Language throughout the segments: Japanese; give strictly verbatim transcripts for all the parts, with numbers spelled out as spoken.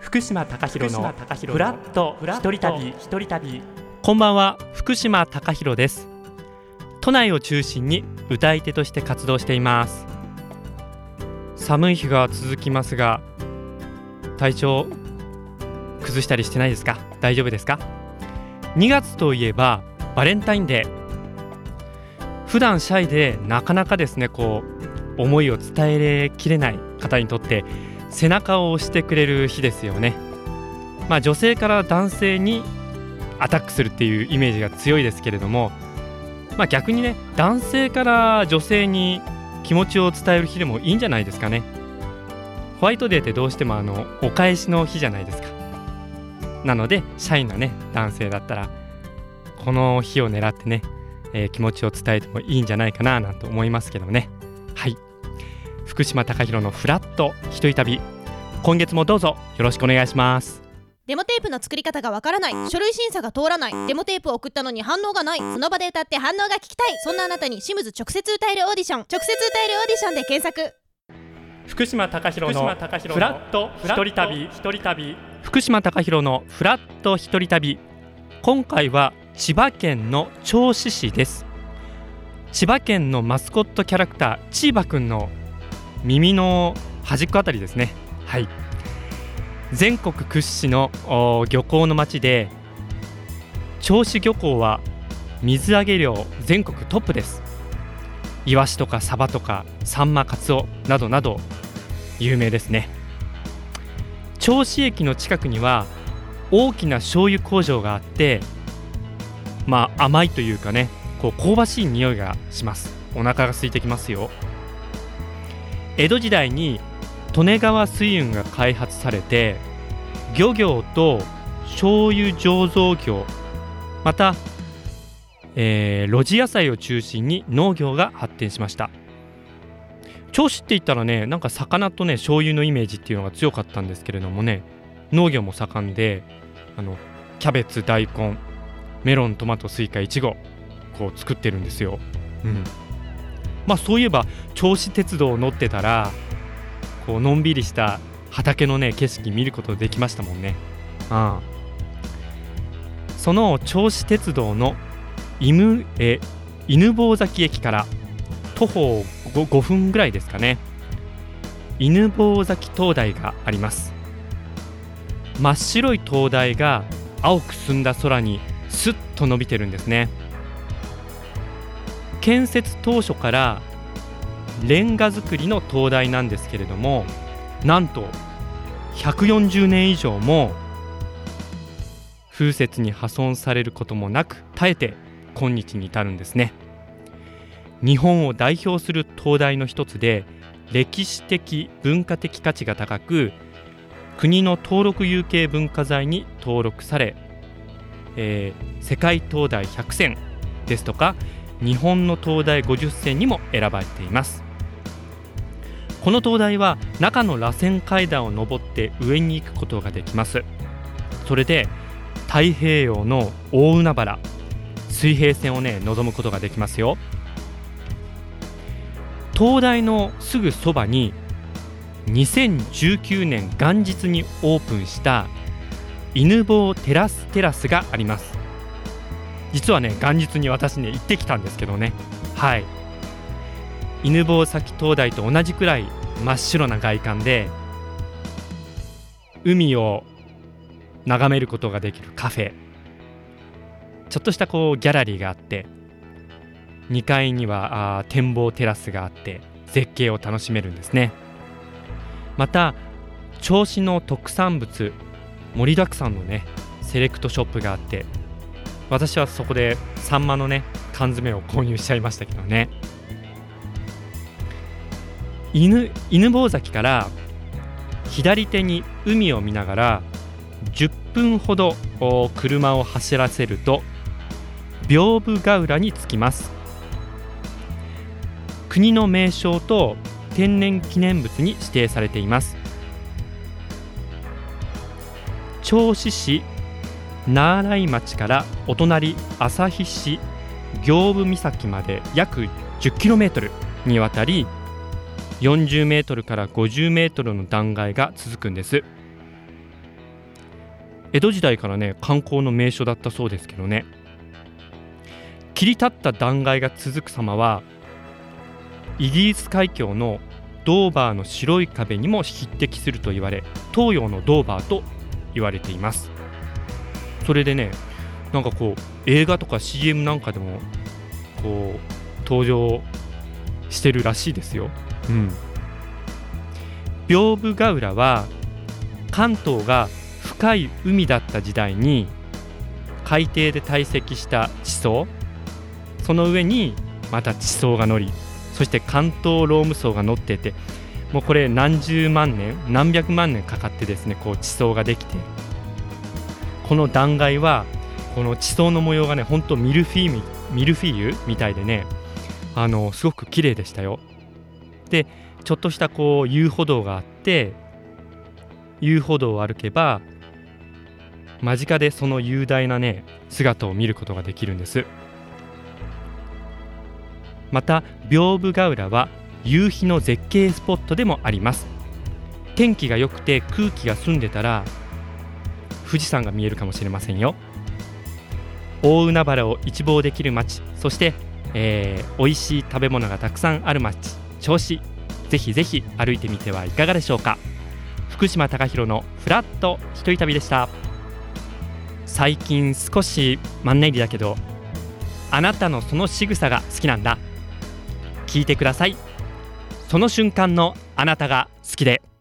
福島貴博のフラット一人旅一人旅。 こんばんは、福島貴博です。都内を中心に歌い手として活動しています。寒い日が続きますが、体調崩したりしてないですか？大丈夫ですか？にがつといえばバレンタインデー。普段シャイでなかなかですねこう思いを伝えきれない方にとって背中を押してくれる日ですよね。まあ女性から男性にアタックするっていうイメージが強いですけれども、まあ逆にね男性から女性に気持ちを伝える日でもいいんじゃないですかね。ホワイトデーってどうしてもあのお返しの日じゃないですか。なのでシャイなね男性だったらこの日を狙ってね、えー、気持ちを伝えてもいいんじゃないかななんて思いますけどね。はい、福島貴博のフラット一人旅、今月もどうぞよろしくお願いします。 デモテープの作り方がわからない、書類審査が通らない、デモテープを送ったのに反応がない、その場で歌って反応が聞きたい、そんなあなたにシムズ直接歌えるオーディション、直接歌えるオーディションで検索。 福島貴博のフラット一人旅一人旅。 福島貴博のフラット一人旅、今回は千葉県の銚子市です。千葉県のマスコットキャラクターチーバくんの耳の端っこあたりですね。はい、全国屈指の漁港の町で、銚子漁港は水揚げ量全国トップです。イワシとかサバとかサンマ、カツオなどなど有名ですね。銚子駅の近くには大きな醤油工場があって、まあ甘いというかねこう香ばしい匂いがします。お腹が空いてきますよ。江戸時代に利根川水運が開発されて、漁業と醤油醸造業、また、えー、露地野菜を中心に農業が発展しました。銚子って言ったらねなんか魚とね醤油のイメージっていうのが強かったんですけれどもね、農業も盛んで、あのキャベツ、大根、メロン、トマト、スイカ、イチゴこう作ってるんですよ。うん、まあそういえば銚子鉄道を乗ってたらこうのんびりした畑のね景色見ることできましたもんね。ああ、その銚子鉄道の犬え犬吠埼駅から徒歩 5, ごふんぐらいですかね、犬吠埼灯台があります。真っ白い灯台が青く澄んだ空にスッと伸びてるんですね。建設当初からレンガ造りの灯台なんですけれども、なんとひゃくよんじゅうねん以上も風雪に破損されることもなく耐えて今日に至るんですね。日本を代表する灯台の一つで、歴史的文化的価値が高く、国の登録有形文化財に登録され、えー、世界灯台ひゃくせんですとか日本の灯台ごじゅっせんにも選ばれています。この灯台は中の螺旋階段を登って上に行くことができます。それで太平洋の大海原、水平線をね望むことができますよ。灯台のすぐそばににせんじゅうきゅうねん元日にオープンした犬吠テラステラスがあります。実はね元日に私ね行ってきたんですけどね。はい、犬吠埼灯台と同じくらい真っ白な外観で、海を眺めることができるカフェ、ちょっとしたこうギャラリーがあって、にかいにはあ展望テラスがあって絶景を楽しめるんですね。また銚子の特産物盛りだくさんのねセレクトショップがあって、私はそこでサンマのね缶詰を購入しちゃいましたけどね。犬犬吠埼から左手に海を見ながらじゅっぷんほど車を走らせると屏風ヶ浦に着きます。国の名勝と天然記念物に指定されています。銚子市名洗町からお隣旭市行部岬まで約じゅっキロメートルにわたり、よんじゅうメートルからごじゅうメートルの断崖が続くんです。 江戸時代からね観光の名所だったそうですけどね。切り立った断崖が続く様はイギリス海峡のドーバーの白い壁にも匹敵すると言われ、東洋のドーバーと言われています。それでね、なんかこう映画とか シーエム なんかでもこう登場してるらしいですよ。うん、屏風ヶ浦は関東が深い海だった時代に海底で堆積した地層、その上にまた地層が乗り、そして関東ローム層が乗ってて、もうこれ何十万年何百万年かかってですね、こう地層ができて、この断崖はこの地層の模様がね、本当ミルフィーユミルフィーユみたいでね、あのすごく綺麗でしたよ。でちょっとしたこう遊歩道があって、遊歩道を歩けば間近でその雄大なね姿を見ることができるんです。また屏風ヶ浦は夕日の絶景スポットでもあります。天気が良くて空気が澄んでたら富士山が見えるかもしれませんよ。大海原を一望できる町、そして、えー、美味しい食べ物がたくさんある町銚子、ぜひぜひ歩いてみてはいかがでしょうか。福島貴博のフラット一人旅でした。最近少しマンネリだけど、あなたのその仕草が好きなんだ。聞いてください。その瞬間のあなたが好きで。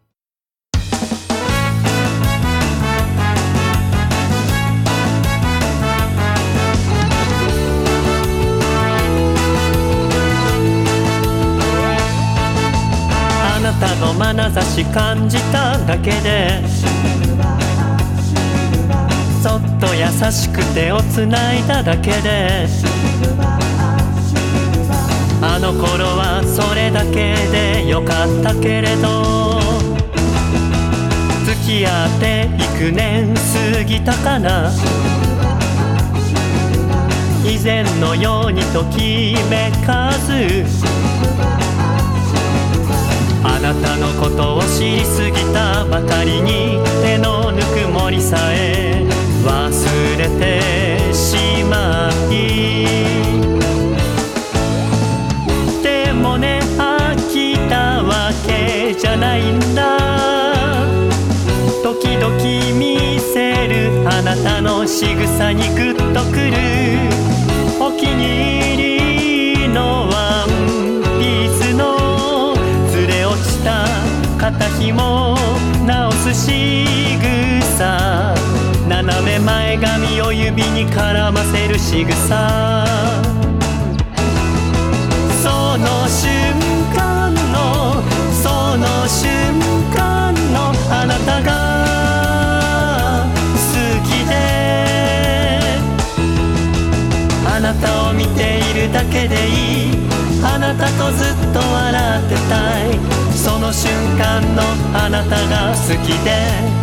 あなたの眼差し感じただけで、そっと優しく手をつないだだけで、あの頃はそれだけでよかったけれど、付き合って幾年過ぎたかな、以前のようにときめかず、あなたのことを知りすぎたばかりに、手のぬくもりさえ忘れてしまい、でもね飽きたわけじゃないんだ。時々見せるあなたの仕草にグッとくる、お気に入りのワンピースのずれ落ちた肩紐直す仕草、斜め前髪を指に絡ませる仕草、その瞬間のその瞬間のあなたが好きで、あなたを見ているだけでいい、あなたとずっと笑ってたい、その瞬間のあなたが好きで。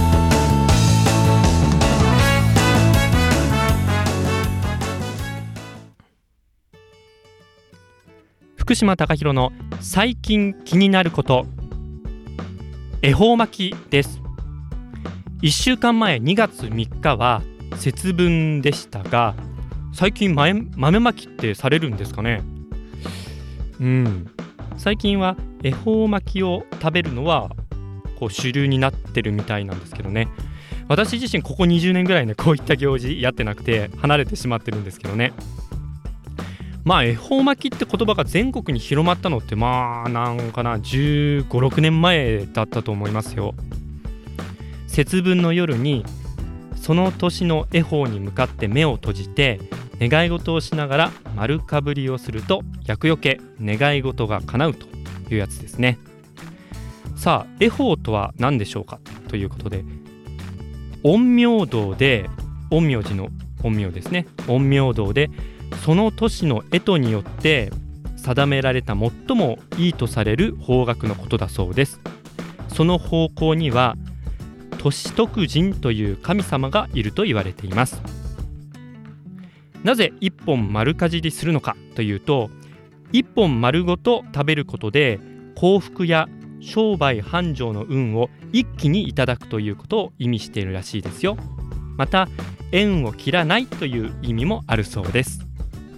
福島貴博の最近気になること、恵方巻きです。いっしゅうかんまえにがつみっかは節分でしたが、最近豆巻きってされるんですかね。うん、最近は恵方巻きを食べるのはこう主流になってるみたいなんですけどね。私自身ここにじゅうねんぐらいね、こういった行事やってなくて離れてしまってるんですけどね。まあ恵方巻きって言葉が全国に広まったのってまあなんかなじゅうご、ろくねんまえだったと思いますよ。節分の夜にその年の恵方に向かって目を閉じて願い事をしながら丸かぶりをすると厄除け、願い事が叶うというやつですね。さあ恵方とは何でしょうかということで、陰陽道で、陰陽師の陰陽ですね、陰陽道でその年の干支によって定められた最もいいとされる方角のことだそうです。その方向には歳徳神という神様がいると言われています。なぜ一本丸かじりするのかというと、一本丸ごと食べることで幸福や商売繁盛の運を一気にいただくということを意味しているらしいですよ。また縁を切らないという意味もあるそうです。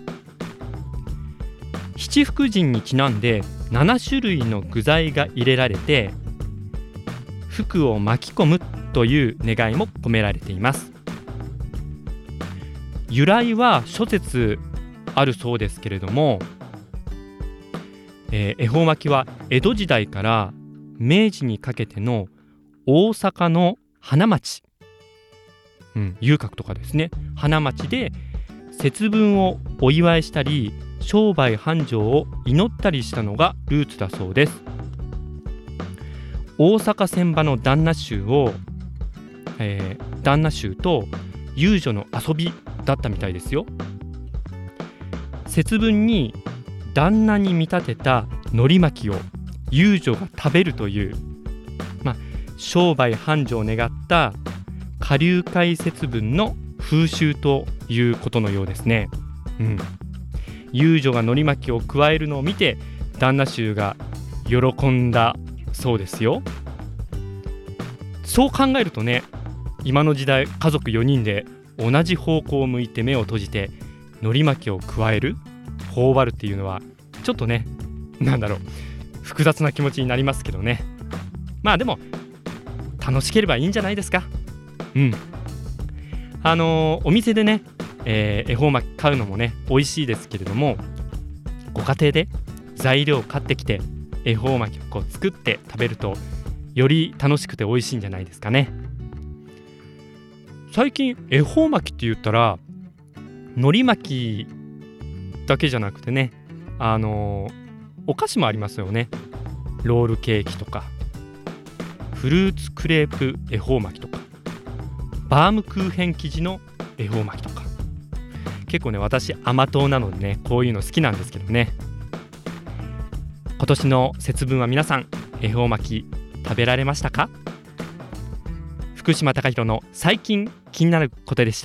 七福神にちなんでなな種類の具材が入れられて福を巻き込むという願いも込められています。由来は諸説あるそうですけれども、えー、恵方巻きは江戸時代から明治にかけての大阪の花街、うん、遊郭とかですね、花街で節分をお祝いしたり商売繁盛を祈ったりしたのがルーツだそうです。大阪船場の旦那衆を、えー、旦那衆と遊女の遊びだったみたいですよ。節分に旦那に見立てた海苔巻きを遊女が食べるという、まあ、商売繁盛を願った花柳界節分の風習ということのようですね。うん、遊女が海苔巻きを加えるのを見て旦那衆が喜んだそうですよ。そう考えるとね、今の時代家族よにんで同じ方向を向いて目を閉じて海苔巻きを加える、頬張るっていうのはちょっとね、なんだろう、複雑な気持ちになりますけどね。まあでも楽しければいいんじゃないですか。うんあのー、お店でね、えー、恵方巻き買うのもね美味しいですけれども、ご家庭で材料を買ってきて恵方巻きをこう作って食べるとより楽しくて美味しいんじゃないですかね。最近恵方巻きって言ったら海苔巻きだけじゃなくてね、あのー、お菓子もありますよね。ロールケーキとかフルーツクレープ恵方巻きとかバームクーヘン生地の恵方巻きとか、結構ね私甘党なのでねこういうの好きなんですけどね。今年の節分は皆さん恵方巻き食べられましたか？福島貴弘の最近気になることでした。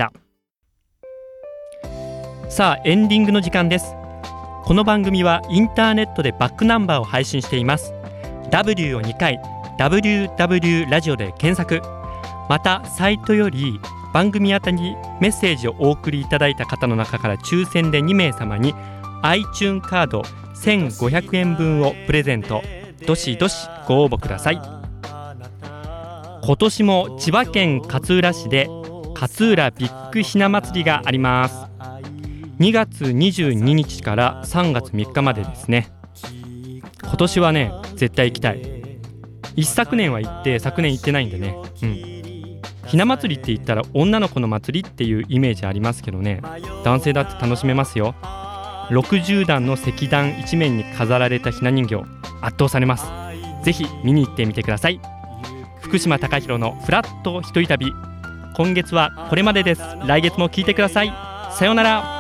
さあエンディングの時間です。この番組はインターネットでバックナンバーを配信しています。 W をにかい ダブリューダブリュー ラジオで検索、またサイトより番組宛にメッセージをお送りいただいた方の中から抽選でにめい様に iTunes カードせんごひゃくえん分をプレゼント。どしどしご応募ください。今年も千葉県勝浦市で勝浦ビッグひな祭りがあります。にがつにじゅうににちからさんがつみっかまでですね。今年はね絶対行きたい。一昨年は行って昨年行ってないんでね、うん、ひな祭りって言ったら女の子の祭りっていうイメージありますけどね、男性だって楽しめますよ。ろくじゅうだんの石段一面に飾られたひな人形、圧倒されます。ぜひ見に行ってみてください。福島貴弘のフラット一人旅、今月はこれまでです。来月も聞いてください。さようなら。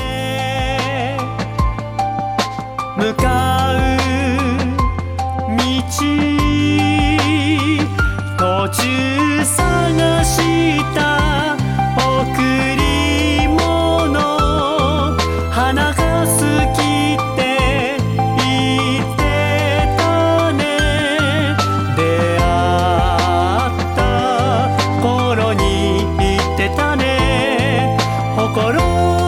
向かう道途中探した贈り物、花が好きって言ってたね。出会った頃に言ってたね。心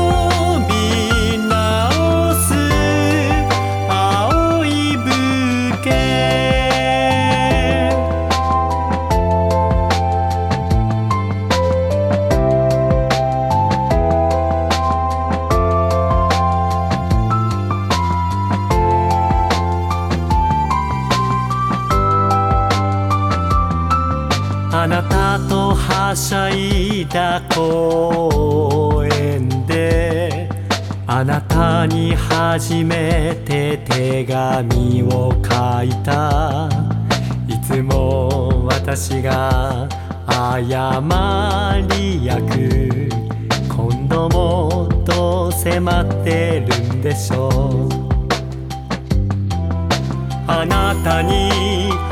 あなたとはしゃいだ公園で、あなたに初めて手紙を書いた。いつも私が謝り役、今度もどうせ待ってるんでしょう。あなたに